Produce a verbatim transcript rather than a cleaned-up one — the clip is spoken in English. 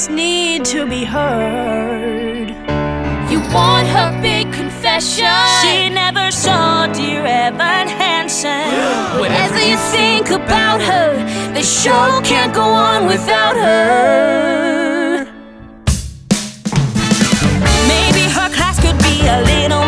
just need to be heard. You want her big confession. She never saw dear Evan Hansen. Whatever you think about her, the show can't go on without her. Maybe her class could be a little